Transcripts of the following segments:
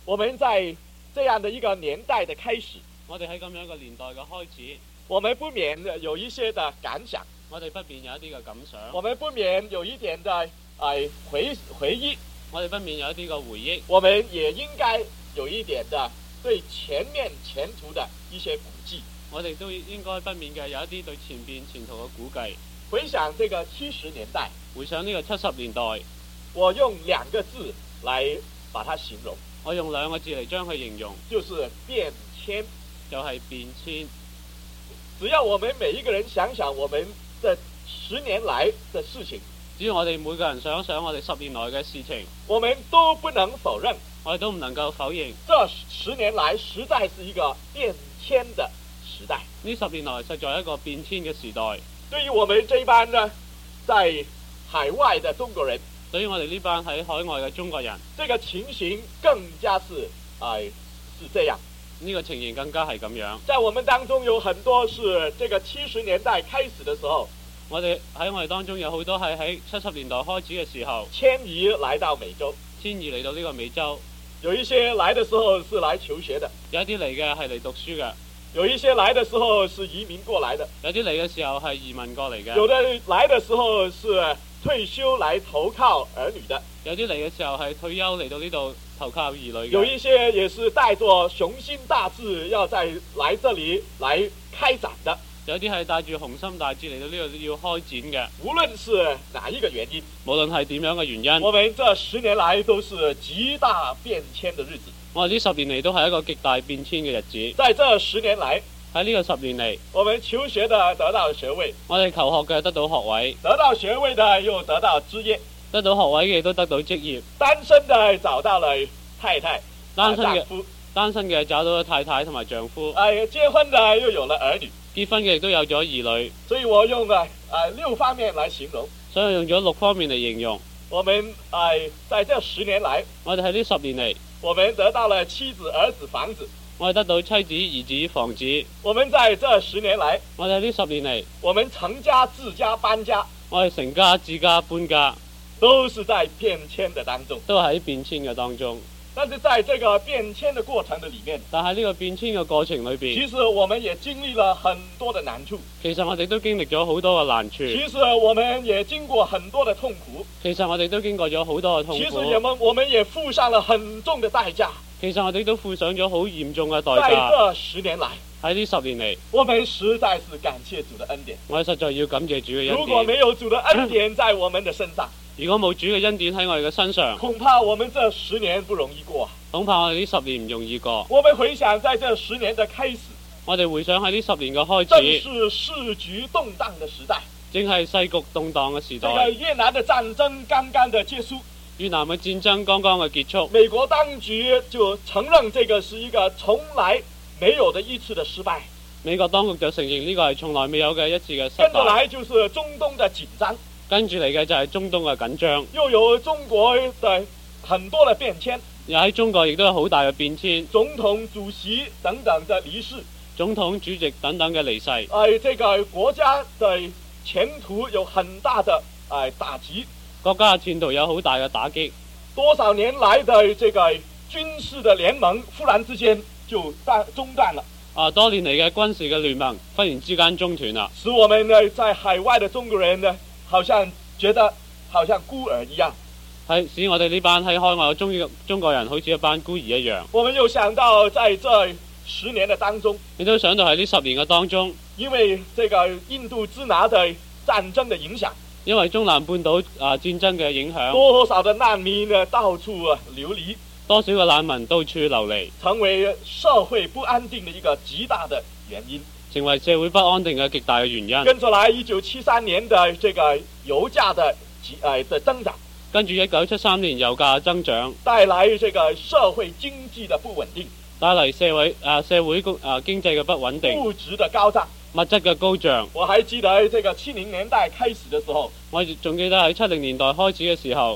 我們在這樣的一個年代的開始， 我哋喺咁樣一個年代嘅開始， 我們不免有一些的感想， 我哋不免有一啲嘅感想， 我們不免有一點的回憶， 我哋不免有一啲嘅回憶， 我們也應該有一點的對前途的一些估計。 我哋都應該不免嘅有一啲對前途嘅估計。 回想這個70年代， 回想呢個70年代， 我用2個字來把它形容， 我用2個字嚟將佢形容， 就是變遷， 就係變遷。 只要我們每一個人想想我們這10年來的事情， 只要我哋每個人想想我哋10年來嘅事情， 我們都不能否認， 我哋都唔能夠否認， 這10年來實在是一個變遷的時代。 呢10年來實在係一個變遷嘅時代。 對於我們這一班呢，在海外的中國人， 對於我哋呢班喺海外嘅中國人， 這個情形更加是這樣。 呢個情形更加係咁樣。 在我們當中有很多是這個70年代開始的時候， 我哋當中有好多係喺70年代開始嘅時候遷移來到美洲， 遷移嚟到呢個美洲。 有一些來的時候是來求學的， 有一啲嚟嘅係嚟讀書嘅， 有一些來的時候是移民過來的， 有啲嚟嘅時候係移民過嚟嘅， 有的來的時候是退休來投靠兒女的， 有啲嚟嘅時候係退休嚟到呢度投靠兒女嘅， 有一些也是帶着雄心大志要再來這裏來開展的， 有啲係帶住雄心大志嚟到呢度要開展嘅。 無論是哪一個原因， 無論係點樣嘅原因， 我們這10年來都是極大變遷的日子。 我哋呢10年嚟都係一個極大變遷嘅日子。 在這10年來， 喺呢個10年嚟， 我們求學的得到學位， 我哋求學嘅得到學位， 得到學位的又得到職業， 得到學位嘅都得到職業， 單身的找到了太太， 單身丈夫， 單身嘅找到咗太太同埋丈夫， 結婚的又有了兒女， 結婚嘅亦都有咗兒女。 所以我用6方面來形容， 所以用咗6方面嚟形容。 我們在這10年來， 我哋喺呢10年嚟， 我們得到了妻子、兒子、房子。 我哋得到妻子、兒子、房子。 我們在這10年來， 我哋喺呢10年嚟， 我們成家、自家、搬家。 我哋成家、自家、搬家， 都是在變遷的當中， 都喺變遷嘅當中。 但是在這個變遷的過程的裡面， 但係呢個變遷嘅過程裏邊， 其實我們也經歷了很多的難處。 其實我哋都經歷咗好多嘅難處。 其實我們也經過很多的痛苦。 其實我哋都經過咗好多嘅痛苦。 其實我們也付上了很重的代價。 其實我哋都付上咗好嚴重嘅代價。 在這10年來， 喺呢10年嚟， 我們實在是感謝主的恩典。 我哋實在要感謝主嘅恩典。 如果沒有主的恩典在我們的身上， 如果冇主嘅恩典喺我哋嘅身上， 恐怕我們這10年不容易過。 恐怕我哋呢10年唔容易過。 我們回想在這10年的開始， 我哋回想喺呢10年嘅開正始， 是世局動盪的時代， 正係世局動盪嘅時代。 這個越南的戰爭剛剛的結束， 越南嘅戰爭剛剛嘅結束， 美國當局就承認這個是一個從來沒有的一次的失敗。 美國當局就承認呢個係從來未有嘅一次嘅失跟着來敗。 就是中東的緊張， 跟住嚟嘅就係中東嘅緊張， 又有中國的很多的變遷， 又喺中國亦都有好大嘅變遷， 總統、主席等等的離世， 總統、主席等等嘅離世， 這個國家的前途有很大的打擊， 國家嘅前途有好大嘅打擊。 多少年來的這個軍事的聯盟忽然之間就中斷了。 多年嚟嘅軍事嘅聯盟忽然之間中斷啦， 使我們呢在海外的中國人呢，好像覺得好像孤兒一樣， 係使我哋呢班喺海外嘅中國人好似一班孤兒一樣。 我們又想到在這10年的當中， 你都想到喺呢10年嘅當中， 因為這個印度支那的戰爭的影響， 因為中南半島戰爭嘅影響， 多少的難民呢到處流離， 多少嘅難民到處流離， 成為社會不安定的一個極大的原因， 成為社會不安定嘅極大嘅原因。 跟着來1973年的這個油價的增長， 跟住1973年油價增長， 帶來這個社會經濟的不穩定， 帶嚟社會經濟嘅不穩定， 物質的高漲， 物質嘅高漲。 我還記得這個70年代開始的時候， 我仲記得喺70年代開始嘅時候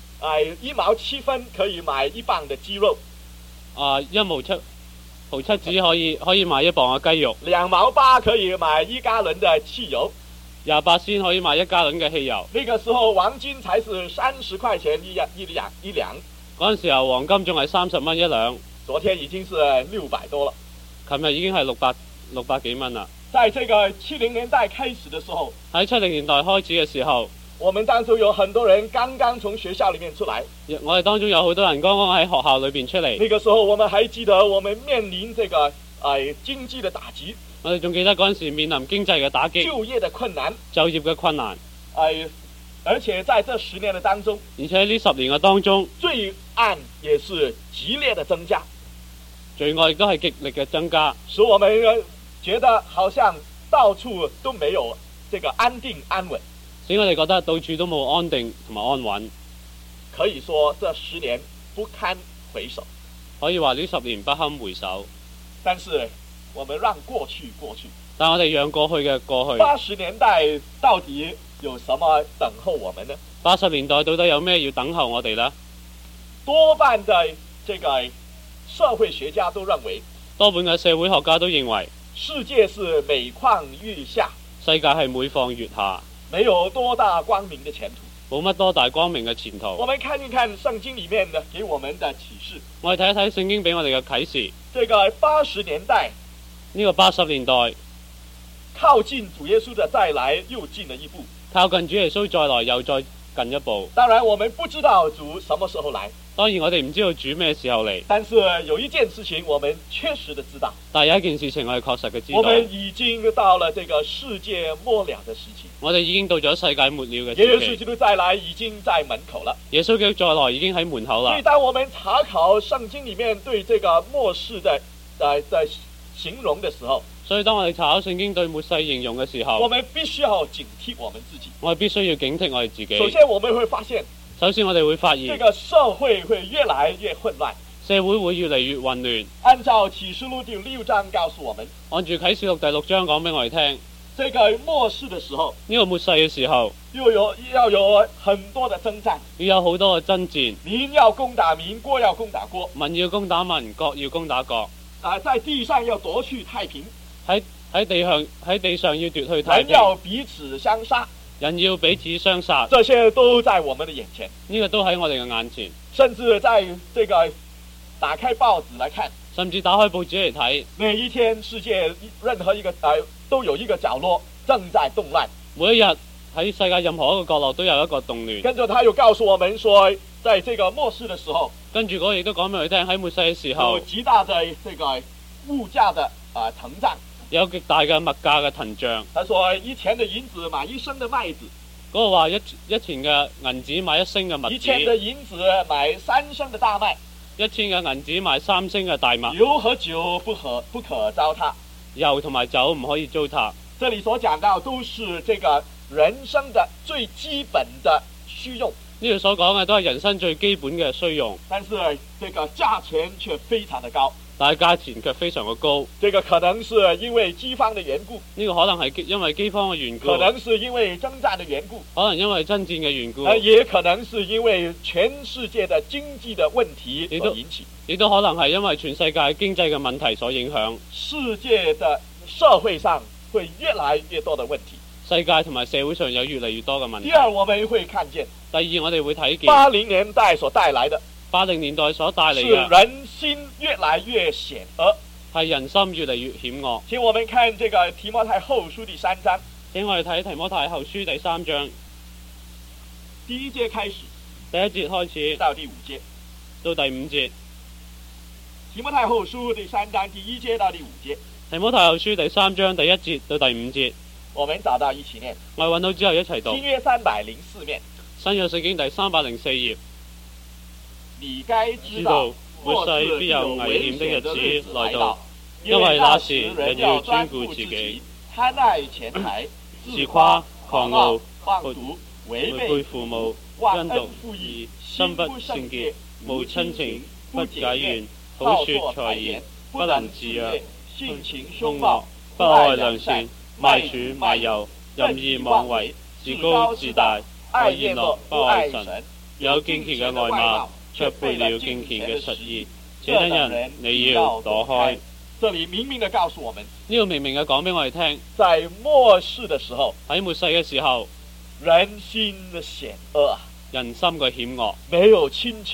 ，1毛7分可以買1磅的雞肉 ，1毛7毫7子可以買1磅嘅雞肉 ，2毛8可以買1加侖的汽油 ，28仙可以買1加侖嘅汽油。 那個時候黃金才是30塊錢一兩， 嗰陣時候黃金仲係30蚊一兩， 昨天已經是600多了。 琴日已經係600幾蚊啦。 在這個70年代開始的時候， 喺70年代開始嘅時候， 我們當中有很多人剛剛從學校裏面出來。 我哋當中有好多人剛剛喺學校裏邊出嚟。 那個時候我們還記得，我們面臨這個經濟的打擊。 我哋仲記得嗰陣時面臨經濟嘅打擊、 就業的困難、 就業嘅困難。 而且在這10年的當中， 而且喺呢10年嘅當中， 罪案也是激烈的增加， 罪惡亦都係極力嘅增加， 使我們覺得好像到處都沒有這個安定安穩， 使我哋覺得到處都冇安定同埋安穩。 可以說這10年不堪回首， 可以話呢10年不堪回首。 但是我們讓過去過去， 但我哋讓過去嘅過去。 80年代到底有什麼等候我們呢 ？80年代到底有咩要等候我哋呢？ 多半的這個社會學家都認為， 多半嘅社會學家都認為， 世界是每況愈下， 世界係每況愈下， 沒有多大光明的前途， 冇乜多大光明嘅前途。 我們看一看聖經裡面的給我們的啟示。 我哋睇一睇聖經俾我哋嘅啟示。 這個80年代， 呢個80年代靠近主耶穌的再來又近了一步。 靠近主耶穌再來又再近一步。 當然我們不知道主什麼時候來， 當然我哋唔知道主咩時候嚟， 但是有一件事情我們確實的知道， 但係有一件事情我哋確實嘅知道， 我們已經到了這個世界末了的時期， 我哋已經到咗世界末了嘅耶時期， 穌基督再來已經在門口了。 耶穌基督再來已經喺門口啦。 所以當我們查考聖經裡面對這個末世的形容的時候， 所以當我哋查考聖經對末世形容嘅時候， 我們必須要警惕我們自己。 我哋必須要警惕我哋自己。 首先我們會發現， 首先我哋會發現， 這個社會會越來越混亂， 社會會越嚟越混亂。 按照啟示錄第6章告訴我們， 按住啟示錄第6章講俾我哋聽， 這個末世的時候， 呢個末世嘅時候， 要有很多的征戰， 要有好多嘅爭戰， 民要攻打民，國要攻打國， 民要攻打民，國要攻打國。 在地上要奪去太平， 喺地上要奪去太平， 人要彼此相殺， 人要彼此相殺， 這些都在我們的眼前， 呢個都喺我哋嘅眼前。 甚至在這個打開報紙來看， 甚至打開報紙嚟睇， 每一天世界任何一個都有一個角落正在動亂， 每一日喺世界任何一個角落都有一個動亂。 跟住他又告訴我們說，在這個末世的時候， 跟住嗰個亦都講俾佢聽，喺末世嘅時候有極大的這個物價的騰漲， 有極大嘅物價嘅騰漲。 他說一錢的銀子買1升的麥子， 嗰個話一錢嘅銀紙買1升嘅麥子， 1錢的銀子買3升的大麥 ，1錢嘅銀紙買3升嘅大麥， 油和酒不可糟蹋， 油同埋酒唔可以糟蹋。 這裡所講到都是這個人生的最基本的需用， 呢度所講嘅都係人生最基本嘅需用， 但是這個價錢卻非常的高， 但係價錢卻非常嘅高。 這個可能是因為饑荒的緣故， 呢個可能係因為饑荒嘅緣故， 可能是因為征戰的緣故， 可能因為爭戰嘅緣故， 也可能是因為全世界的經濟的問題所引起， 亦都可能係因為全世界經濟嘅問題所影響。 世界的社會上會越來越多的問題， 世界同埋社會上有越嚟越多嘅問題。 第二，我們會看見， 第二，我哋會睇見 80年代所帶來的 80年代所帶嚟是嘅人心越來越險惡， 係人心越嚟越險惡。 請我們看這個提摩太後書第3章， 請我哋睇提摩太後書第3章第1節開始， 第1節開始到第5節， 到第5節。 提摩太後書第3章第1節到第5節， 提摩太後書第3章第1節到第5節， 我們找到一起念， 我哋揾到之後一齊讀。 新約304面， 新約聖經第304頁。 你該知知道道末世必有危險的日子來到， 因因為為那那時時人人要要專專顧自己顧自己，貪愛錢財，自自誇誇、 狂傲、 放毒、違違背背父母、 忘恩奸毒負義、 心不心不聖潔聖潔、無親情、 情、 不不解解怨怨、 好好說財言說財言、 不不能自約能自約、性情兇兇惡暴、 不愛良善、賣主賣友、任意妄為、自高自大、愛宴樂、不愛神，有敬虔嘅外貌，卻背了敬虔嘅實意。這等人你要躲開。 這裡明明的告訴我們， 呢個明明嘅講俾我哋聽， 在末世的時候， 喺末世嘅時候， 人心的險惡啊， 人心嘅險惡， 沒有親情，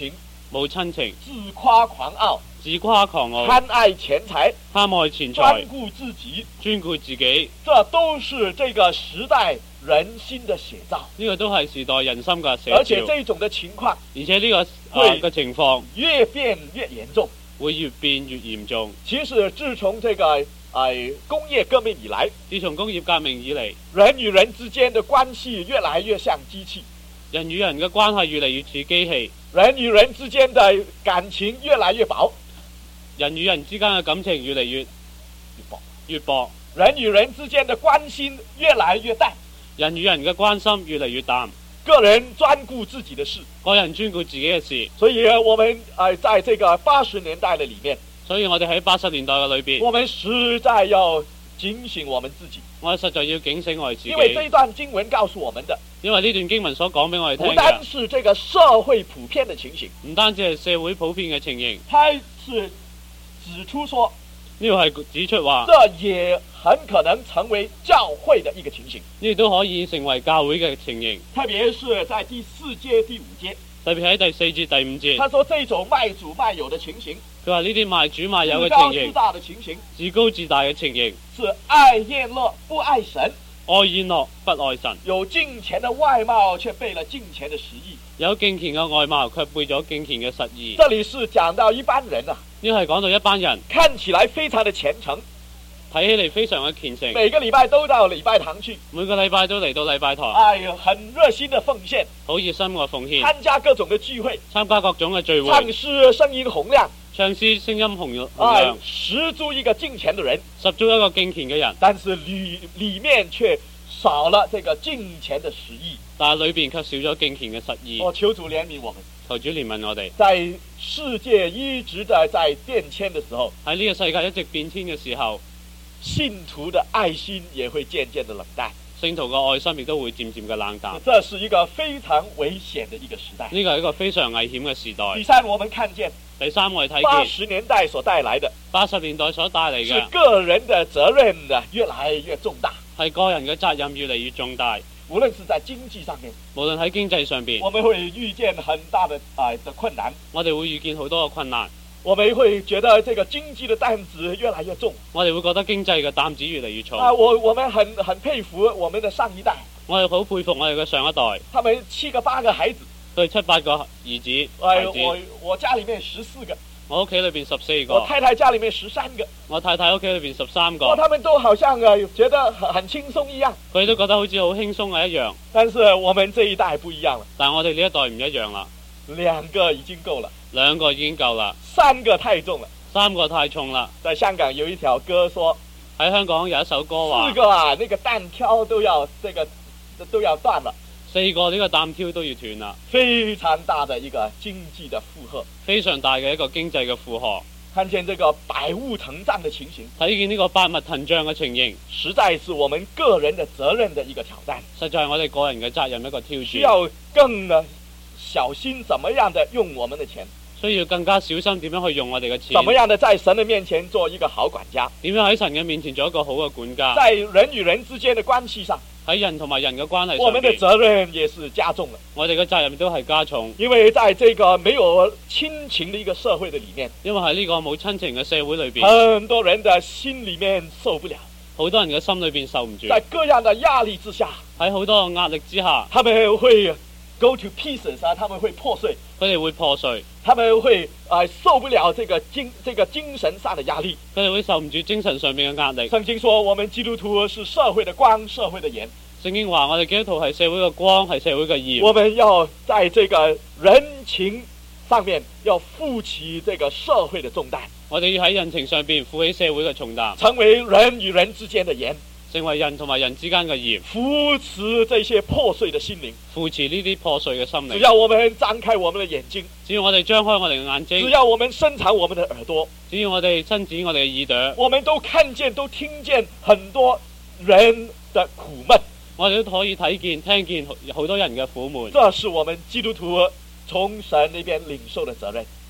冇親情， 自誇狂傲， 自誇狂傲， 貪愛錢財， 貪愛錢專財， 顧自己， 專顧自己， 這都是這個時代人心的寫照。 呢個都係時代人心嘅寫而且照。 這種的情況而且呢、個嘅情況越變越嚴重。 會越變越嚴重。 其實自從這個工業革命以來， 自從工業革命以嚟， 人與人之間的關係越來越像機器， 人與人嘅關係越嚟越似機器， 人與人之間的感情越來越薄， 人與人之間嘅感情越嚟越薄， 人與人之間的關心越來越淡， 人與人嘅關心越嚟越淡， 個人專顧自己的事。 個人專顧自己嘅事。 所以我們在這個80年代的裡面， 所以我哋喺80年代嘅裏邊， 我們實在要警醒我們自己， 我哋實在要警醒我哋自己， 因為這一段經文告訴我們的， 因為呢段經文所講俾我哋聽不單嘅， 是這個社會普遍的情形， 唔單止係社會普遍嘅情形， 它是指出說， 呢個係指出話， 這也很可能成為教會的一個情形， 呢個都可以成為教會嘅情形， 特別是在第4節、第5節， 特別喺第4節、第5節， 他說這種賣主賣友的情形， 佢話呢啲賣主賣友自嘅情形， 高自大的情形， 自高自大嘅情形， 是愛宴樂不愛神， 愛宴樂不愛神， 有敬虔的外貌卻背了敬虔的實意。 有敬虔嘅外貌卻背咗敬虔嘅實意。 這裡是講到一般人啊， 呢個係講到一班人看起來非常的虔誠， 睇起嚟非常嘅虔誠， 每個禮拜都到禮拜堂去， 每個禮拜都嚟到禮拜堂， 很熱心的奉獻， 好熱心嘅奉獻， 參加各種的聚會， 參加各種嘅聚會， 唱詩聲音洪亮， 唱詩聲音洪亮， 十足一個敬虔的人， 十足一個敬虔嘅人， 但是裡面卻少了這個敬虔的實意， 但係裏邊卻少咗敬虔嘅實意。 求主憐憫我們， 求主憐憫我哋。 在世界一直的在變遷的時候， 喺呢個世界一直變遷嘅時候， 信徒的愛心也會漸漸的冷淡， 聖徒嘅愛心亦都會漸漸嘅冷淡。 這是一個非常危險的一個時代。 呢個係一個非常危險嘅時代。 第三，我們看見第三，我哋睇見 80年代所帶來的 80年代所帶嚟是嘅個人的責任越來越重大， 係個人嘅責任越嚟越重大。 無論是在經濟上面， 無論喺經濟上邊， 我們會遇見很大的困難， 我哋會遇見好多嘅困難， 我們會覺得這個經濟的擔子越來越重。 我哋會覺得經濟嘅擔子越嚟越重。 我們很佩服我們的上一代， 我哋好佩服我哋嘅上一代， 他們7個8個孩子， 佢7、8個兒子。 我家裡面14個， 我屋企裏邊14個， 我太太家裡面13個， 我太太屋企裏邊13個。 他們都好像覺得很輕鬆一樣， 佢都覺得好似好輕鬆嘅一樣。 但是我們這一代不一樣了， 但係我哋呢一代唔一樣啦 ，2個已經夠了 ，2個已經夠啦 ，3個太重了 ，3個太重啦。 在香港有一條歌說， 喺香港有一首歌話 4個啊，那個擔挑都要都要斷了 ，4個呢個擔挑都要斷啦， 非常大的一個經濟的負荷， 非常大嘅一個經濟嘅負荷。 看見這個百物騰漲的情形， 睇見呢個百物騰漲嘅情形， 實在是我們個人的責任的一個挑戰， 實在係我哋個人嘅責任一個挑戰。 需要更小心怎麼樣的用我們的錢， 需要更加小心點樣去用我哋嘅錢， 怎麼樣的在神的面前做一個好管家， 點樣喺神嘅面前做一個好嘅管家， 在人與人之間的關係上， 喺人同埋人嘅關係上， 我們的責任也是加重了。 我哋嘅責任都係加重， 因為在這個沒有親情的一個社會的裡面， 因為喺呢個冇親情嘅社會裏邊， 很多人的心裡面受不了， 好多人嘅心裏邊受唔住， 在各樣的壓力之下， 喺好多嘅壓力之下， 他們會 go to pieces 啊，他們會破碎， 佢哋會破碎， 他們會受不了這個精神上的壓力， 佢哋會受唔住精神上面嘅壓力。 聖經說我們基督徒是社會的光，社會的鹽。 聖經話我哋基督徒係社會嘅光，係社會嘅鹽。 我們要在這個人情上面要負起這個社會的重擔， 我哋要喺人情上邊負起社會嘅重擔， 成為人與人之間的鹽， 成為人同埋人之間嘅鹽， 扶持這些破碎的心靈， 扶持呢啲破碎嘅心靈。 只要我們張開我們的眼睛， 只要我哋張開我哋嘅眼睛， 只要我們伸長我們的耳朵， 只要我哋伸展我哋嘅耳朵， 我們都看見都聽見很多人的苦悶， 我哋都可以睇見聽見好多人嘅苦悶。 這是我們基督徒從神那邊領受的責任。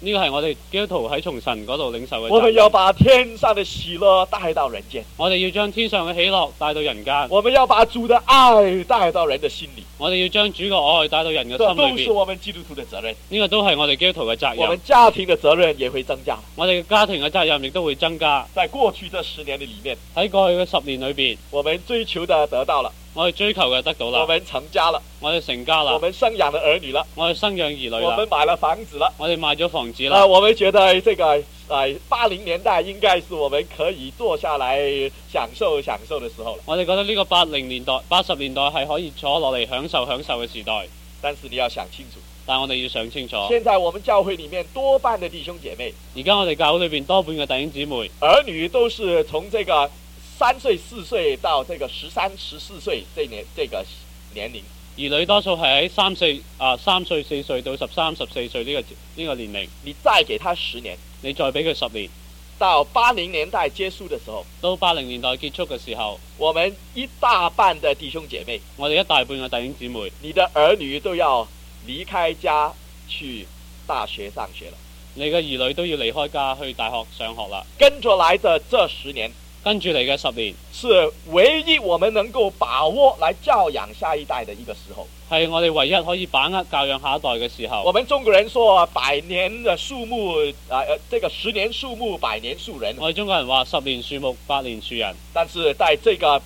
呢個係我哋基督徒喺從神嗰度領受嘅我們責任。 要把天上的喜樂帶到人間， 我哋要將天上嘅喜樂帶到人間， 我們要把主的愛帶到人的心裏。 我哋要將主嘅愛帶到人嘅這都心裏邊。 是我們基督徒的責任， 呢個都係我哋基督徒嘅責任我們。家庭的責任也會增加。 我哋嘅家庭嘅責任亦都會增加。 在過去這10年的裏面， 喺過去嘅10年裏邊， 我們追求的得到了， 我哋追求嘅得到啦， 我們成家了， 我哋成家啦， 我們生養了兒女了， 我哋生養兒女啦我們，買了房子了。 我哋買咗房子啦。 我們覺得這個80年代應該是我們可以坐下來享受的時候了。 我哋覺得呢個80年代係可以坐落嚟享受嘅時代， 但是你要想清楚， 但我哋要想清楚。 現在我們教會裏面多半的弟兄姐妹， 而家我哋教會裏邊多半嘅弟兄姊妹， 兒女都是從這個3歲4歲到這個13、14歲這個年齡。 兒女多數係喺3歲4歲到13、14歲呢個年齡。 你再給他10年， 你再俾佢10年， 到80年代結束的時候， 到80年代結束嘅時候， 我們一大半的弟兄姐妹， 我哋一大半嘅弟兄姊妹， 你的兒女都要離開家去大學上學了。 你嘅兒女都要離開家去大學上學啦。 跟着來的這10年， 跟住嚟嘅10年， 是唯一我們能夠把握來教養下一代的一個時候。 係我哋唯一可以把握教養下一代嘅時候。 我們中國人說百年的樹木這個10年樹木百年樹人。 我哋中國人話10年樹木8年樹人， 但是在這個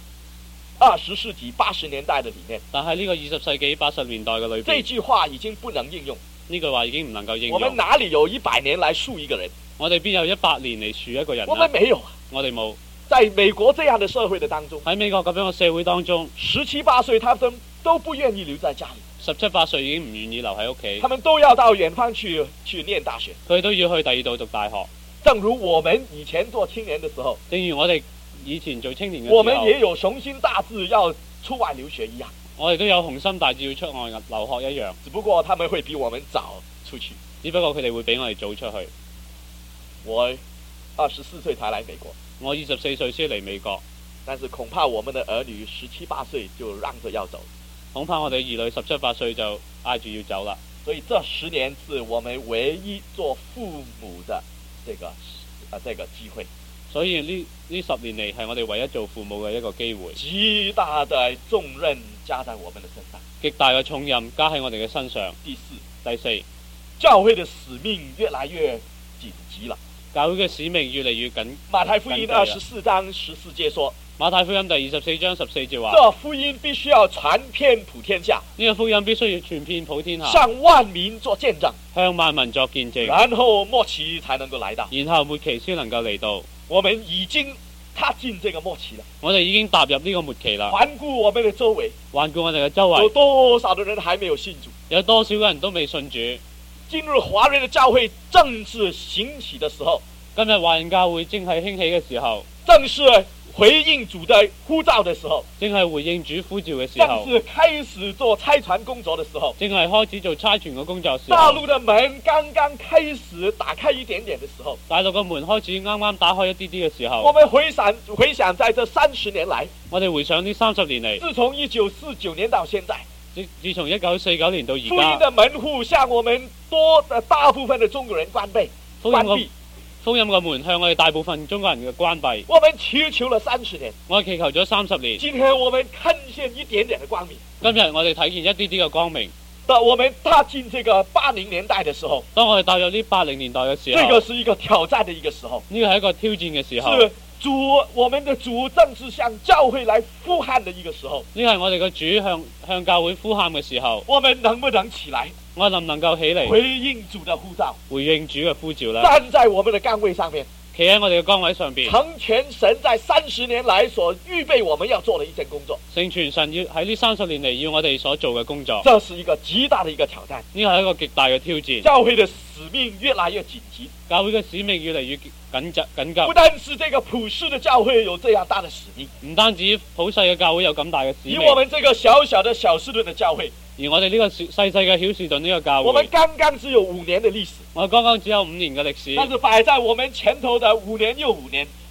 20世紀80年代的裏面， 但係呢個20世紀80年代嘅裏這邊， 句話已經不能應用。 呢句話已經唔能夠應我們用。 哪裡有100年來樹一個人？ 我哋邊有100年嚟樹一個人我們啊？ 沒有。 我哋冇。 在美國這樣的社會的當中， 喺美國咁樣嘅社會當中 17、8歲他們都不願意留在家裡， 17、8歲已經唔願意留喺屋企， 他們都要到遠方去念大學。 佢都要去第二度讀大學。 正如我們以前做青年的時候， 正如我哋以前做青年嘅時我們也候， 有雄心大志要出外留學一樣， 我哋都有雄心大志要出外留學一樣， 只不過他們會比我們早出去。 只不過佢哋會比我哋早出去。 我24歲才來美國， 我24歲先嚟美國， 但是恐怕我們的兒女17、8歲就嚷着要走， 恐怕我哋兒女17、8歲就嗌住要走啦。 所以這10年是我們唯一做父母的這個機會。 所以呢10年嚟係我哋唯一做父母嘅一個機會。 極大的重任加在我們的身上。 極大嘅重任加喺我哋嘅身上。第四， 教會的使命越來越緊急了。 教會嘅使命越嚟越緊。 馬太福音24章14節說， 馬太福音第24章14節話， 這福音必須要傳遍普天下， 呢個福音必須要傳遍普天下， 向萬民作見證， 向萬民作見證， 然後末期才能夠來到。 然後末期先能夠嚟到。 我們已經踏進這個末期了， 我哋已經踏入呢個末期啦。 環顧我們的周圍， 環顧我哋嘅周圍， 有多少的人還沒有信主？ 有多少個人都未信主？ 今日華人的教會正是興起的時候， 今日華人教會正係興起嘅時候， 正是回應主的呼召的時候， 正係回應主呼召嘅時候， 正是開始做差傳工作的時候， 正係開始做差傳嘅工作時候， 大陸的門剛剛開始打開一點點的時候， 大陸嘅門開始啱啱打開一啲啲嘅時候， 我們回想在這30年來， 我哋回想呢30年嚟， 自從1949年到現在， 自從1949年到而福音家， 的門戶向我們大部分的中國人關閉。 福音嘅門向我哋大部分中國人嘅關閉。 我們祈求了30年， 我哋祈求咗30年。 今天我們看見一點點的光明。 今日我哋睇見一啲啲嘅光明。 當我們踏進這個80年代的時候， 當我哋踏入呢80年代嘅時候， 這個是一個挑戰的一個時候， 呢個係一個挑戰嘅時候。 是我們的主正是向教會來呼喊的一個時候。 呢個係我哋嘅主向教會呼喊嘅時候。 我們能不能起來？ 我能唔能夠起嚟回應主的呼召？ 回應主嘅呼召呢？ 站在我們的崗位上面， 企喺我哋嘅崗位上邊， 成全神在30年來所預備我們要做的一件工作。 成全神要喺呢30年嚟要我哋所做嘅工作。 這是一個極大的一個挑戰。 呢個係一個極大嘅挑戰。 教會的使命越來越緊急， 教會嘅使命越嚟越緊急。 不單是這個普世的教會有這樣大的使命， 唔單止普世嘅教會有咁大嘅使命， 以我們這個小小的小士頓的教會， 而我哋呢個細細嘅曉士頓呢個教會， 我們剛剛只有5年的歷史， 我剛剛只有5年嘅歷史， 但是擺在我們前頭的5年又5年，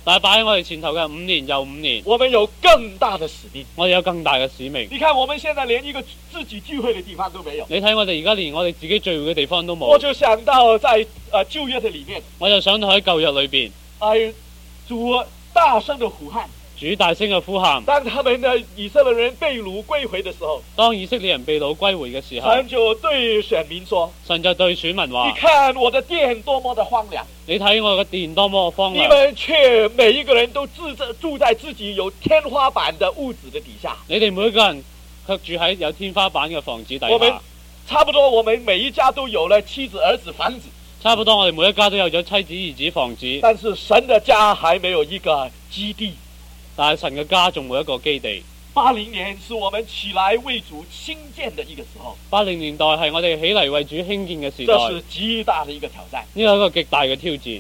但係擺喺我哋前頭嘅5年又5年， 我們有更大的使命。 我哋有更大嘅使命。 你看，我們現在連一個自己聚會的地方都沒有。 你睇我哋而家連我哋自己聚會嘅地方都冇。 我就想到在舊約的裡面， 我就想到喺舊約裏邊， 主大聲的呼喊， 主大聲嘅呼喊。 當他們的以色列人被擄歸回的時候， 當以色列人被擄歸回嘅時候， 神就對選民說： 神就對選民話： 你看我的殿多麼的荒涼， 你睇我嘅殿多麼荒涼， 你們卻每一個人都住在自己有天花板的屋子的底下。 你哋每一個人卻住喺有天花板嘅房子底下。 我們差不多，我們每一家都有了妻子、兒子、房子。 差不多，我哋每一家都有咗妻子、兒子、房子。 但是神的家還沒有一個基地。 但係神嘅家仲冇一個基地。 80年是我們起來為主興建的一個時候。 80年代係我哋起嚟為主興建嘅時代。 這是極大的一個挑戰。 呢個係一個極大嘅挑戰。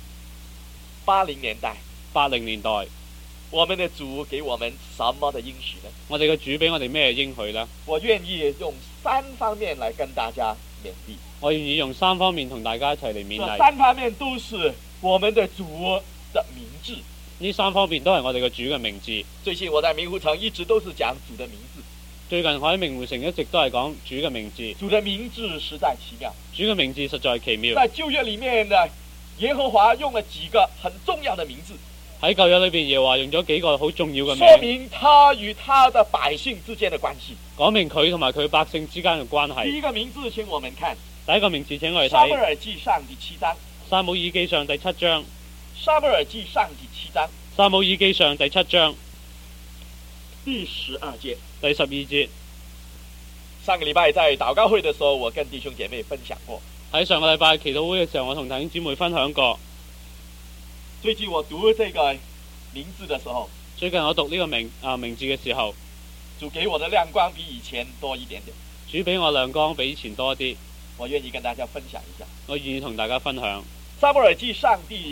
80年代。 80年代。 我們的主給我們什麼的應許呢？ 我哋嘅主俾我哋咩應許呢？ 我願意用3方面來跟大家勉勵。 我願意用3方面同大家一齊嚟勉勵。 這3方面都是我們的主的名字。 呢3方面都係我哋嘅主嘅名字。 最近我在明湖城一直都是講主的名字。 最近我喺明湖城一直都係講主嘅名字。 主的名字實在奇妙。 主嘅名字實在奇妙。 在舊約裡面呢，耶和華用了幾個很重要的名字。 喺舊約裏邊，耶和華用咗幾個好重要嘅名， 說明他與他的百姓之間的關係， 講明佢同埋佢百姓之間嘅關係。 第一個名字，請我們看。 第一個名字請我哋睇。 撒母耳記上第7章。 撒母耳記上第7章。 撒母耳記上第7章。 撒母耳記上第7章。 第12節。 第12節。 上個禮拜在禱告會的時候，我跟弟兄姐妹分享過。 喺上個禮拜祈禱會嘅時候，我同弟兄姊妹分享過。 最近我讀這個名字的時候， 最近我讀呢個名字嘅時候， 主給我的亮光比以前多一點點。 主俾我亮光比以前多啲， 我願意跟大家分享一下。 我願意同大家分享。 撒母耳記上第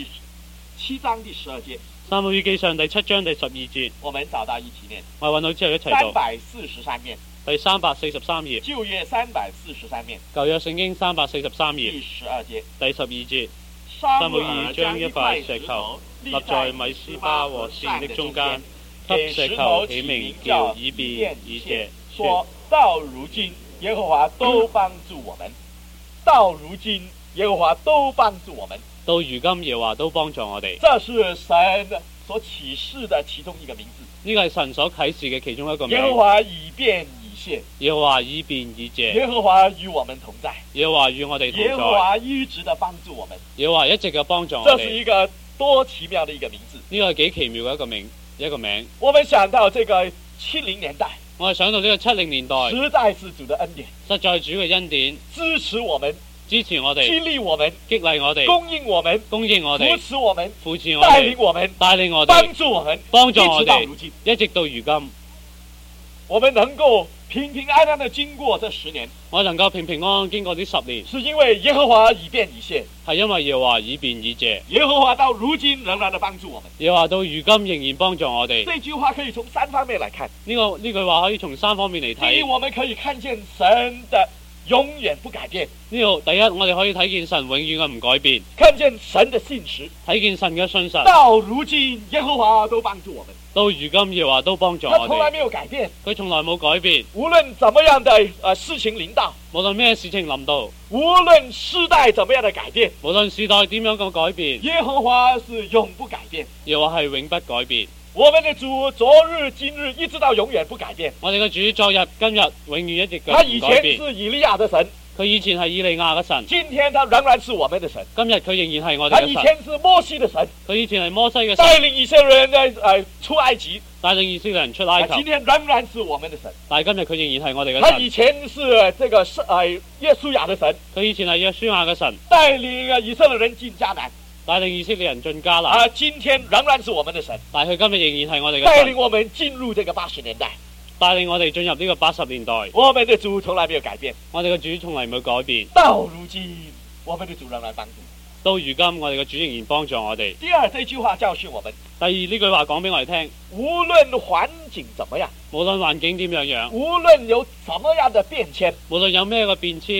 7章第12節。 撒母耳記上第7章第12節。 我們找到一起念。 我揾到之後一齊讀。 343面。 第343頁。 舊約343面。 舊約聖經343頁。 第12節。 第12節。撒母耳將一塊石頭立在米斯巴和善的中間，給石頭起名叫以便以謝， 說到如今耶和華都幫助我們，到如今耶和華都幫助我們， 到如今耶和華都幫助我哋。 這是神所啟示的其中一個名字。 呢個係神所啟示嘅其中一個名。 耶和華以便以謝。 耶和華以便以謝。 耶和華與我們同在。 耶和華與我哋同在。 耶和華一直的幫助我們。 耶和華一直嘅幫助我哋。 這是一個多奇妙的一個名字。 呢個係幾奇妙嘅一個名。 我們想到這個70年代。 我係想到呢個70年代。 實在是主的恩典。 實在主嘅恩典。 支持我們。 支持我哋。 激勵我們。 激勵我哋。 供應我們。 供應我哋。 扶持我們。 扶持我哋。 帶領我們。 帶領我哋。 幫助我們。 幫助我哋。 一直到如今。我們能夠平平安安的經過這10年， 我能夠平平安安經過呢10年， 是因為耶和華以便以謝， 係因為耶和華以便以謝。 耶和華到如今仍然的幫助我們， 耶和華到如今仍然幫助我哋。 這句話可以從3方面來看， 呢句話可以從3方面嚟睇。 第一，我們可以看見神的永遠不改變。 呢度第一，我哋可以睇見神永遠嘅唔改變， 看見神的信實， 睇見神嘅信實。 到如今耶和華都幫助我們， 到如今耶和華都幫助我哋。 他從來沒有改變， 佢從來冇改變。 無論怎麼樣的事情臨到， 無論咩事情臨到， 無論時代怎麼樣的改變， 無論時代點樣嘅改變， 耶和華是永不改變。 耶和華係永不改變。 我們的主昨日今日一直到永遠不改變。 我哋嘅主昨日今日永遠一直他以前是以利亞的神， 佢以前係以利亞嘅神， 今天他仍然是我們的神。 今日佢仍然係我哋嘅神。 他以前是摩西的神， 佢以前係摩西嘅神， 帶領以色列人出埃及， 帶領以色列人出埃及。 今天仍然是我們的神， 但係今日佢仍然係我哋嘅神。 他以前是這個約書亞的神， 佢以前係約書亞嘅神， 帶領以色列人進迦南， 帶領以色列人進迦南。 今天仍然是我們的神， 但係佢今日仍然係我哋嘅神， 帶領我們進入這個80年代， 帶領我哋進入呢個80年代。 我們的主從來沒有改變， 我哋嘅主從來冇改變。 到如今，我們的主仍然幫助。 到如今，我哋嘅主仍然幫助我哋。 第二，這句話教訓我們。 第二，呢句話講俾我哋聽， 無論環境怎麼樣， 無論環境點樣樣， 無論有怎麼樣的變遷， 無論有咩嘅變遷，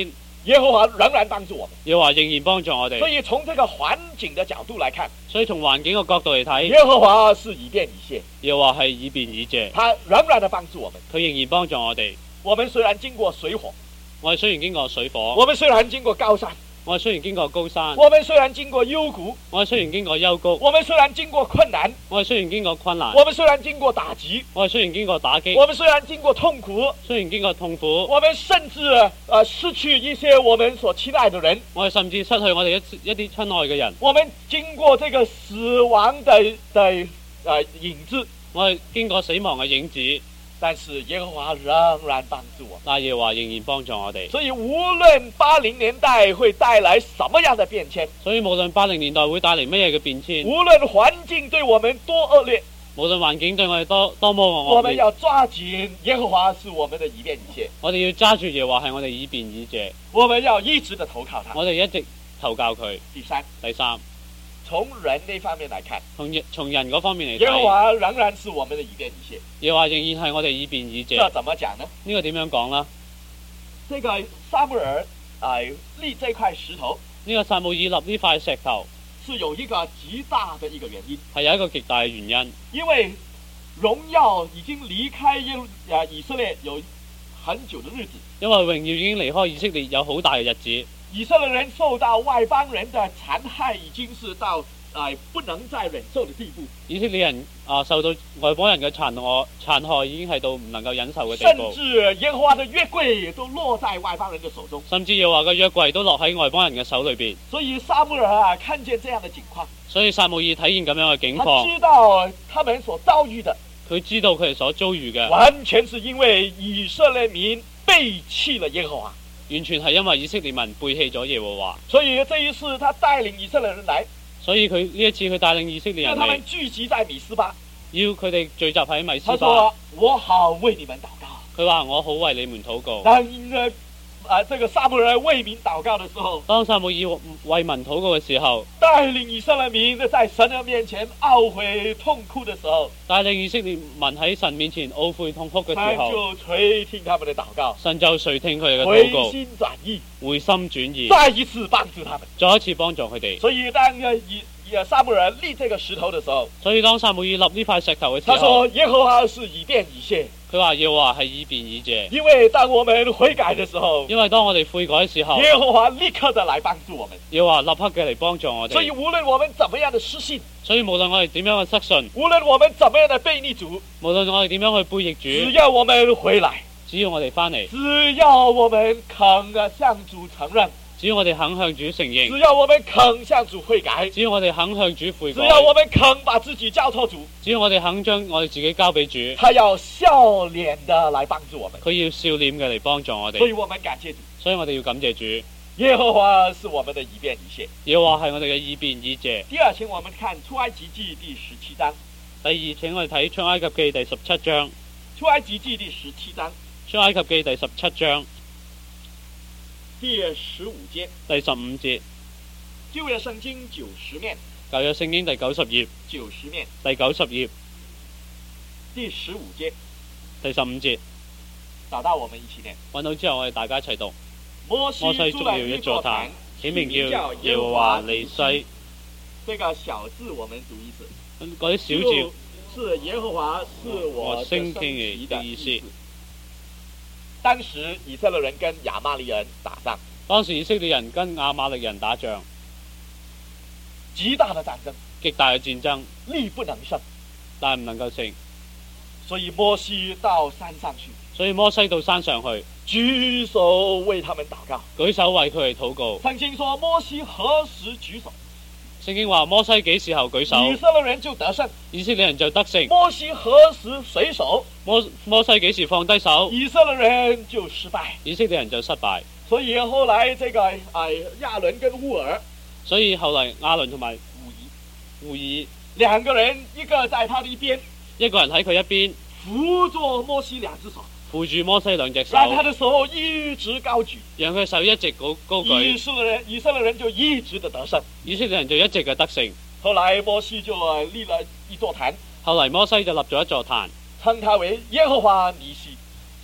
耶和華仍然幫助我們。 耶和華仍然幫助我哋。 所以從這個環境的角度來看， 所以從環境嘅角度嚟睇， 耶和華是以便以謝， 耶和華係以便以謝， 他仍然的幫助我們。 佢仍然幫助我哋。 我們雖然經過水火， 我哋雖然經過水火， 我們雖然經過高山， 我哋雖然經過高山， 我們雖然經過幽谷， 我哋雖然經過幽谷， 我們雖然經過困難， 我哋雖然經過困難， 我們雖然經過打擊， 我哋雖然經過打擊， 我們雖然經過痛苦， 雖然經過痛苦， 我們甚至失去一些我們所親愛的人， 我哋甚至失去我哋一啲親愛嘅人， 我們經過這個死亡的影子， 我哋經過死亡嘅影子， 但是耶和華仍然幫助我們。 但耶和華仍然幫助我哋。 所以無論80年代會帶來什麼樣的變遷， 所以無論80年代會帶嚟乜嘢嘅變遷， 無論環境對我們多惡劣， 無論環境對我哋多麼惡劣， 我們要抓緊耶和華是我們的以便以謝。 我哋要揸住耶和華係我哋以便以謝， 我們要一直的投靠他。 我哋一直投靠佢。第三， 從人呢方面來看， 從人嗰方面嚟睇， 耶和華仍然是我們的以便以謝。 耶和華仍然係我哋以便以謝。 這怎麼講呢？ 呢個點樣講呢？ 這個撒母耳立這塊石頭， 呢個撒母耳立呢塊石頭是有一個極大的一個原因， 係有一個極大嘅原因， 因為榮耀已經離開以色列有很久的日子， 因為榮耀已經離開以色列有好大嘅日子， 以色列人受到外邦人的殘害已經是到不能再忍受的地步。 以色列人受到外邦人嘅殘害已經係到唔能夠忍受嘅地步， 甚至耶和華的約櫃都落在外邦人的手中， 甚至耶和華嘅約櫃都落喺外邦人嘅手裏邊。 所以撒母耳看見這樣的情況， 所以撒母耳體現咁樣嘅境他況， 知道他們所遭遇的佢知道佢哋所遭遇嘅完全是因為以色列民背棄了耶和華， 完全係因為以色列民背棄咗耶和華。 所以這一次他帶領以色列人來， 所以佢呢一次佢帶領以色列人嚟讓他們，聚集在米斯巴， 要佢哋聚集喺米斯巴。 他說我好為你們禱告。 佢話我好為你們禱告。 這個撒母耳為民禱告的時候， 當撒母耳為民禱告嘅時候， 帶領以色列民在神的面前懊悔痛哭的時候， 帶領以色列民喺神面前懊悔痛哭嘅時神候， 就垂聽他們的禱告， 神就垂聽佢哋嘅禱回告， 心轉意， 回心轉意， 再一次幫助他們， 再一次幫助佢哋。 所以當撒母耳立這個石頭的時候， 所以當撒母耳立呢塊石頭嘅時他候， 說耶和華是以便以謝， 佢話耶和華係以便以謝， 因為當我們悔改的時候， 因為當我哋悔改嘅時候， 耶和華立刻的來幫助我們。 耶和華立刻嘅嚟幫助我哋。 所以無論我們怎麼樣的失信， 所以無論我哋點樣嘅失信， 無論我們怎麼樣的背逆主， 無論我哋點樣去背逆主， 只要我們回來， 只要我哋翻嚟， 只要我們肯向主承認， 只要我哋肯向主承認， 只要我們肯向主悔改， 只要我哋肯向主悔改， 只要我們肯把自己交託主， 只要我哋肯將我哋自己交俾主， 他要笑臉的來幫助我們， 佢要笑臉嘅嚟幫助我哋， 所以我們感謝主， 所以我哋要感謝主。 耶和華是我們的以便以謝。 耶和華係我哋嘅以便以謝。 第二，請我們看出埃及記第17章。 第二，請我哋睇出埃及記第17章。 出埃及記第17章。 出埃及記第17章第15節。 第15節。 舊約聖經90面。 舊約聖經第90頁。 90面。 第90頁。 第15節。 第15節。 找到我們一起念。 揾到之後，我哋大家一齊讀。 摩西築了一座壇， 起名叫耶和華尼西。 這個小字我們讀一次。 嗰啲小字是耶和華是我升旗的意思。當時以色列人跟亞瑪力人打仗。 當時以色列人跟亞瑪力人打仗， 極大的戰爭， 極大嘅戰爭， 力不能勝， 但係唔能夠勝。 所以摩西到山上去。 所以摩西到山上去， 舉手為他們禱告。 舉手為佢哋禱告。 聖經說摩西何時舉手？ 聖經話摩西幾時候舉手？ 以色列人就得勝。 以色列人就得勝。 摩西何時隨手？ 摩西幾時放低手？ 以色列人就失敗。 以色列人就失敗。 所以後來這個亞倫跟烏爾， 所以後來亞倫同埋戶珥兩個人，一個在他的一邊， 一個人喺佢一邊扶住摩西兩隻手， 扶住摩西兩隻手， 讓他的手一直高舉， 讓佢手一直高舉。 以色列人就一直的得勝， 以色列人就一直嘅得勝。 後來摩西就立了一座壇， 後來摩西就立咗一座壇， 稱他為耶和華尼西，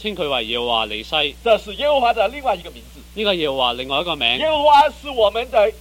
稱佢為耶和華尼西， 这是耶和华的另外一个名字。 呢個耶和華另外一個名。 耶和华是我们的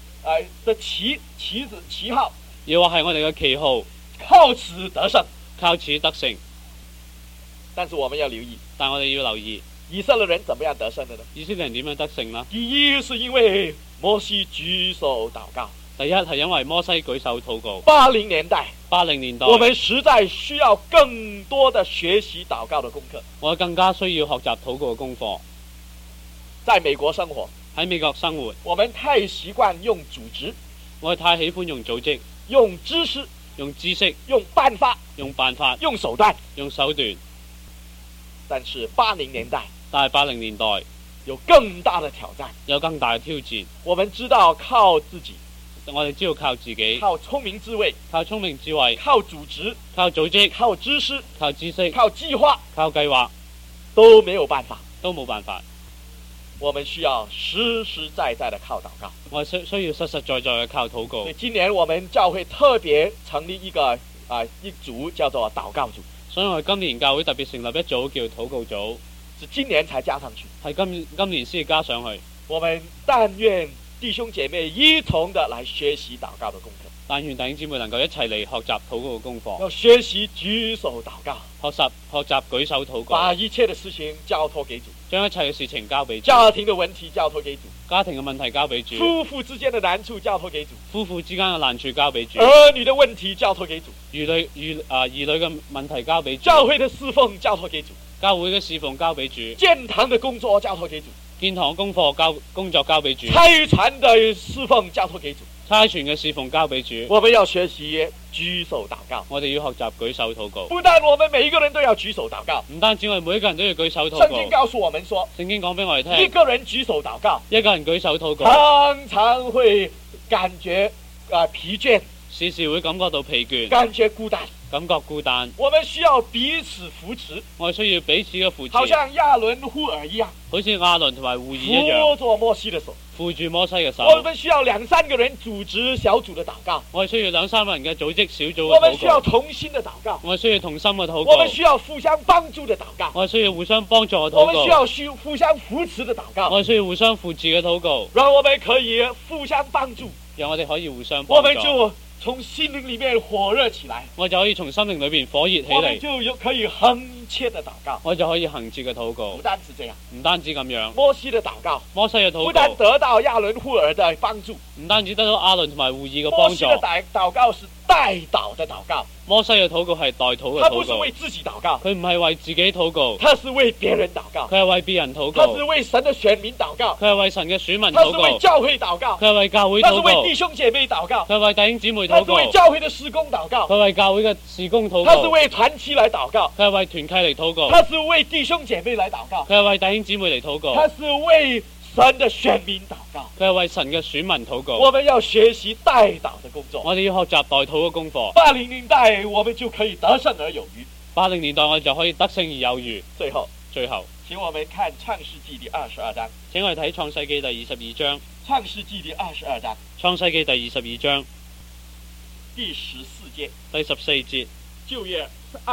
旗号， 耶和華係我哋嘅旗號， 靠此得胜。 靠此得勝。 但是我们要留意， 但我哋要留意， 以色列人怎么样得胜的呢？ 以色列人點樣得勝呢？ 第一是因为摩西举手祷告。 第一係因為摩西舉手禱告。 80年代， 我我们實在需要更多的學習禱告的功課。 我更加需要學習禱告嘅功課。 在美國生活， 喺美國生活， 我們太習慣用組織， 我哋太喜歡用組織、 用知識、 用知識、 用辦法、 用辦法、 用手段。 用手段。 但是80年代， 但係80年代有更大的挑戰， 有更大嘅挑戰。 我們知道靠自己， 我哋知道靠自己， 靠聰明智慧， 靠聰明智慧， 靠組織， 靠組織， 靠知識， 靠知識， 靠計劃， 靠計劃， 都沒有辦法， 都冇辦法。 我們需要實實在在的靠禱告。 我哋需要實實在在嘅靠禱告。 所以今年我們教會特別成立一組叫做禱告組。 所以我哋今年教會特別成立一組叫禱告組， 是今年才加上去， 係今年先加上去。 我們但願弟兄姐妹一同的來學習禱告的功課。 但願弟兄姊妹能夠一齊嚟學習禱告嘅功課， 要學習舉手禱告， 學習舉手禱告， 把一切的事情交託給主， 將一切嘅事情交俾主， 家庭的問題交託給主， 家庭嘅問題交俾主， 夫婦之間的難處交託給主， 夫婦之間嘅難處交俾主， 兒女的問題交託給主， 兒女嘅問題交俾主， 教會的侍奉交託給主， 教會嘅侍奉交俾主， 建堂的工作交託給主， 建堂工作交俾主， 差傳的侍奉交託給主， 差傳嘅侍奉交俾主。 我們要學習舉手禱告， 我哋要學習舉手禱告。 不但我們每一個人都要舉手禱告， 唔單止我哋每一個人都要舉手禱告。 聖經告訴我們說， 聖經講俾我哋聽， 一個人舉手禱告， 一個人舉手禱告， 常常會感覺疲倦， 時時會感覺到疲倦， 感覺孤單， 感覺孤單。 我們需要彼此扶持， 我哋需要彼此嘅扶持， 好像亞倫戶爾一樣， 好似亞倫同埋戶珥一樣， 扶住摩西的手， 扶住摩西嘅手。 我們需要2-3個人組織小組的禱告， 我哋需要2-3個人嘅組織小組我們嘅需要禱告。 同心的禱告， 我哋需要同心嘅禱我們告。 需要互相幫助的禱告， 我哋需要互相幫助嘅禱我們需告。 要互相扶持的禱告， 我哋需要互相扶持嘅禱告， 讓我們可以互相幫助， 讓我哋可以互相我幫助。 們就從心靈裏面火熱起來， 我就可以從心靈裏邊火熱起我們嚟， 就可以恆切的禱告。 我就可以恆切嘅禱告不。單是這樣， 唔單止咁樣， 摩西的禱告摩西嘅禱不但告得到亞倫戶爾的幫助， 唔單止得到亞倫同埋戶珥嘅摩幫助， 西的禱告是代禱的禱告， 摩西嘅禱告係代禱嘅他不禱告， 是為自己禱告， 佢唔係為自己禱告， 他是為別人禱告， 佢係為別人禱告， 他是為神的選民禱告， 佢係為神嘅選民他是禱告， 為教會禱告， 佢係為教會他是禱告， 為弟兄姐妹禱告， 佢係為弟兄姊妹他禱告， 是為教會的事工禱告， 佢係為教會嘅事工禱告， 他是為團契來禱告， 佢係為團契嚟禱告， 他是為弟兄姐妹來禱告， 佢係為弟兄姊妹嚟禱告， 他是為神的選民禱告。 佢係為神嘅選民禱告。 我們要學習代禱的工作。 我哋要學習代禱嘅功課。 80年代我們就可以得勝而有餘。 80年代我哋就可以得勝而有餘。 最後，請我們看創世紀第22章。 請我哋睇創世紀第22章。 創世紀第22章。 創世紀第22章第14節。 第14節。 舊約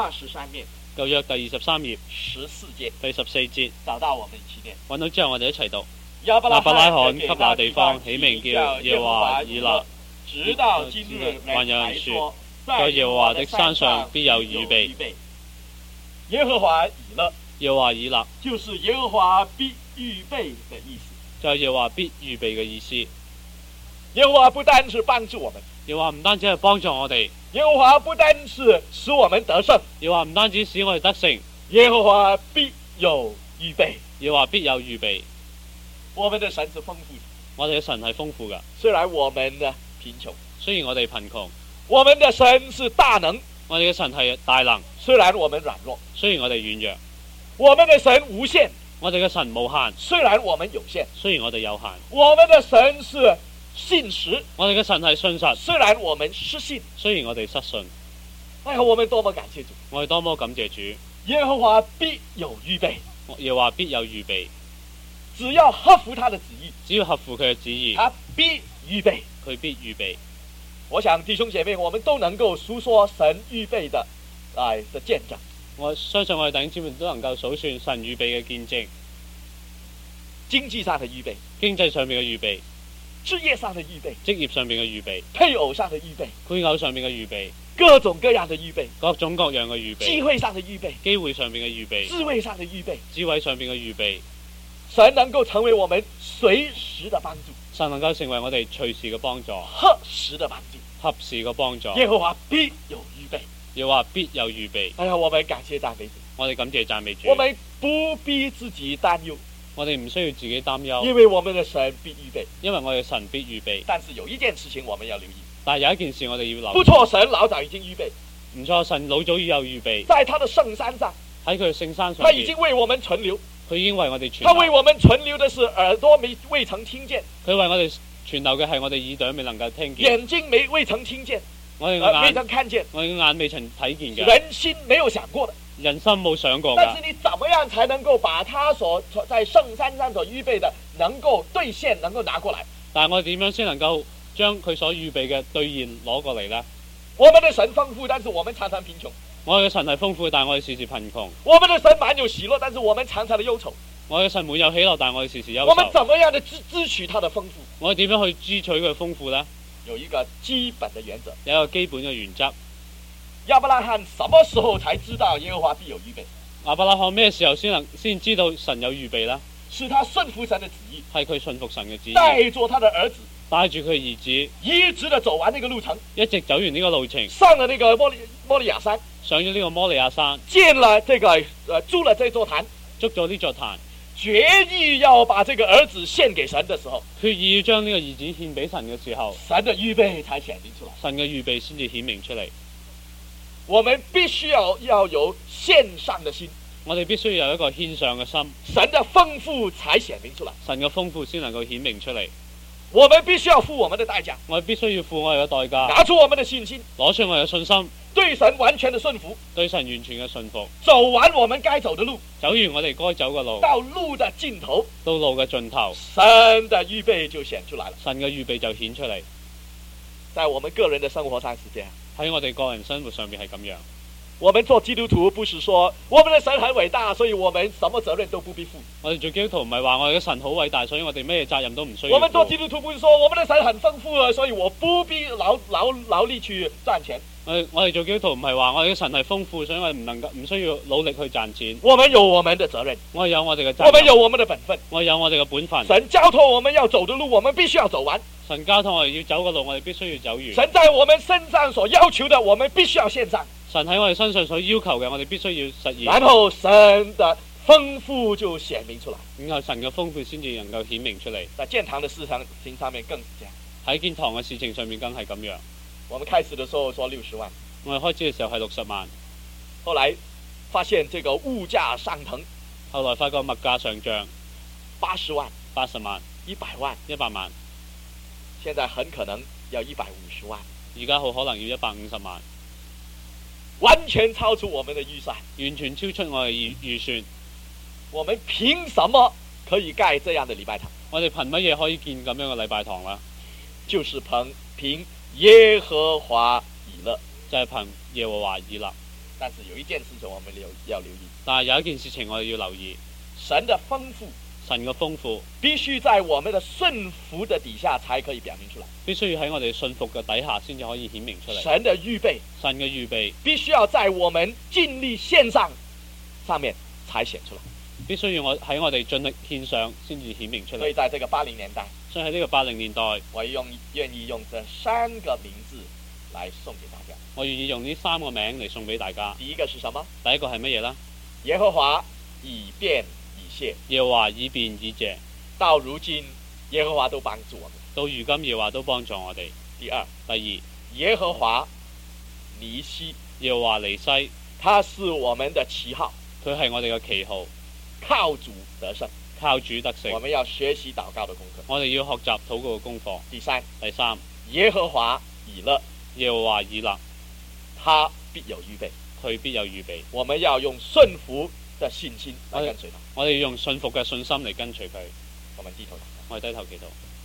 23面。 舊約第23頁 14節。 第14節。 找到我們一起念。 揾到之後我哋一齊讀。 亞伯拉罕給那地方起名叫耶和華以勒， 直到今日還有人說，在耶和華的山上必有預備。 耶和華以勒， 耶和華以勒就是耶和華必預備的意思。 就係耶和華必預備嘅意思。 耶和華不單是幫助我們， 耶和華唔單止係幫助我哋， 耶和華不單是使我們得勝， 耶和華唔單止使我哋得勝， 耶和華必有預備。 耶和華必有預備。 我們的神是豐富的， 我哋嘅神係豐富㗎。 雖然我們呢貧窮， 雖然我哋貧窮， 我們的神是大能， 我哋嘅神係大能。 雖然我們軟弱， 雖然我哋軟弱， 我們的神無限， 我哋嘅神無限。 雖然我們有限， 雖然我哋有限， 我們的神是信實， 我哋嘅神係信實。 雖然我們失信， 雖然我哋失信。 哎呀，我們多麼感謝主！ 我哋多麼感謝主！ 耶和華必有預備， 耶和華必有預備。 只要合乎他的旨意， 只要合乎佢嘅旨意， 他必預備， 佢必預備。 我想弟兄姐妹，我們都能夠述說神預備的見證。 我相信我哋弟兄姊妹都能夠數算神預備嘅見證， 經濟上的預備， 經濟上面嘅預備， 職業上的預備， 職業上面嘅預備， 配偶上的預備， 配偶上面嘅預備， 各種各樣的預備， 各種各樣嘅預備， 機會上的預備， 機會上面嘅預備， 智慧上的預備， 智慧上面嘅預備， 神能夠成為我們隨時的幫助， 神能夠成為我哋隨時嘅幫助， 合時的幫助， 合時嘅幫助。 耶和華必有預備， 又話必有預備。 哎呀，我們感謝讚美主， 我哋感謝讚美主。 我們不必自己擔憂， 我哋唔需要自己擔憂， 因為我們的神必預備。 因為我哋神必預備。 但是有一件事情我們要留意， 但係有一件事我哋要留意， 不錯，神老早已經預備， 唔錯，神老早已有預備， 在他的聖山上， 喺佢嘅聖山上他已經為我們存留， 佢已經為我哋存他為留， 我們存留的是耳朵未曾聽見， 佢為我哋存留嘅係我哋耳朵未能夠聽見， 眼睛未曾聽見， 我哋嘅未眼曾看見， 我哋嘅眼未曾睇見嘅， 人心沒有想過的。 人心冇想過㗎。 但是你怎麼樣才能夠把他所在聖山上所預備的能夠兌現，能夠拿過來？ 但係我哋點樣先能夠將佢所預備嘅兌現攞過嚟呢？ 我們的神豐富，但是我們常常貧窮。 我哋嘅神係豐富，但係我哋時時貧窮。 我們的神滿有喜樂，但是我們常常的憂愁。 我哋嘅神滿有喜樂，但係我哋時時憂我們愁。 怎麼樣的支取他的豐富？ 我哋點樣去支取佢嘅豐富呢？ 有一個基本的原則。 有一個基本嘅原則。 亞伯拉罕什麼時候才知道耶和華必有預備？ 亞伯拉罕咩時候先知道神有預備呢？ 是他順服神的旨意， 係佢順服神嘅旨意， 帶着他的兒子， 帶住佢兒子一直的走完那個路程， 一直走完呢個路程， 上了那個摩利亞山， 上咗呢個摩利亞山， 建了這個築了這座壇， 築咗呢座壇， 決意要把這個兒子獻給神的時候， 決意要將呢個兒子獻俾神嘅時候， 神的預備才顯明出來。 神嘅預備先至顯明出嚟。 我們必須要有獻上的心， 我哋必須有一個獻上嘅心， 神的豐富才顯明出來。 神嘅豐富先能夠顯明出嚟。 我們必須要付我們的代價， 我哋必須要付我哋嘅代價， 拿出我們的信心， 攞出我哋嘅信心， 對神完全的順服， 對神完全嘅信服， 走完我們該走的路， 走完我哋該走嘅路， 到路的盡頭， 到路嘅盡頭， 神的預備就顯出來了。 神嘅預備就顯出嚟。 在我們個人的生活上是這樣， 喺我哋個人生活上面係咁樣。 我們做基督徒不是說我們的神很偉大，所以我們什麼責任都不必負。 我哋做基督徒唔係話我哋嘅神好偉大，所以我哋咩責任都唔需要負。 我們做基督徒不是說我們的神很豐富啊，所以我不必勞力去賺錢。 我哋做基督徒唔係話我哋嘅神係豐富，所以我哋唔需要努力去賺錢。 我們有我們的責任， 我哋有我哋嘅責任， 我們有我們的本分， 我哋有我哋嘅本分。 神交託我們要走的路，我們必須要走完。 神交託我哋要走嘅路，我哋必須要走完。 神在我們身上所要求的，我們必須要獻上。 神喺我哋身上所要求嘅，我哋必須要實現。 然後神的豐富就顯明出來。 然後神嘅豐富先至能夠顯明出嚟。 在建堂的事情上面更是這樣。 喺建堂嘅事情上面更係咁樣。 我們開始的時候說60萬， 我哋開始嘅時候係60萬， 後來發現這個物價上騰， 後來發覺物價上漲 ，80萬、 80萬、 100萬、 100萬， 現在很可能要150萬， 而家好可能要150萬， 完全超出我們的預算， 完全超出我哋預算。 我們憑什麼可以蓋這樣的禮拜堂？ 我哋憑乜嘢可以建咁樣嘅禮拜堂啦？ 就是憑耶和華以勒， 就係憑耶和華以勒。 但是有一件事情我們要留意， 但係有一件事情我哋要留意， 神的豐富， 神嘅豐富必須在我們的順服的底下才可以表明出來， 必須要喺我哋信服嘅底下先至可以顯明出嚟。 神的預備， 神嘅預備必須要在我們盡力獻上面才顯出來， 必須要喺我哋盡力獻上先至顯明出嚟。 所以在這個80年代， 所以喺呢個80年代， 我願意用這3個名字來送給大家。 我願意用呢3個名嚟送俾大家。 第一個是什麼？ 第一個係乜嘢呢？ 耶和華以便以謝， 耶和華以便以謝。 到如今耶和華都幫助我們。 到如今耶和華都幫助我哋。 第二， 耶和華尼西， 耶和華尼西， 他是我們的旗號， 佢係我哋嘅旗號， 靠主得勝， 靠主得勝。 我們要學習禱告的功課。 我哋要學習禱告嘅功課。 第三， 耶和華以勒， 耶和華以勒， 他必有預備， 佢必有預備。 我們要用順服的信心來跟隨他。 我哋要用信服嘅信心嚟跟隨佢。 我們低頭禱告， 我哋低頭祈禱。